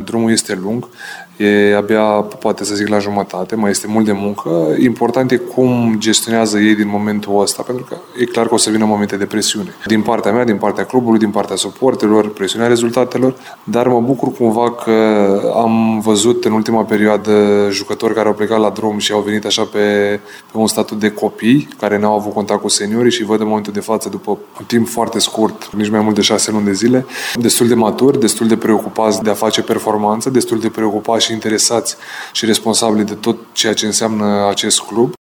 Drumul este lung, e abia, poate să zic, la jumătate, mai este mult de muncă. Important e cum gestionează ei din momentul ăsta, pentru că e clar că o să vină momente de presiune. Din partea mea, din partea clubului, din partea suporterilor, presiunea rezultatelor, dar mă bucur cumva că am văzut în ultima perioadă jucători care au plecat la drum și au venit așa pe un statut de copii, care n-au avut contact cu seniorii și văd în momentul de față, după un timp foarte scurt, nici mai mult de 6 luni de zile, destul de maturi, destul de preocupați de a face performanță, destul de preocupați și interesați și responsabili de tot ceea ce înseamnă acest club.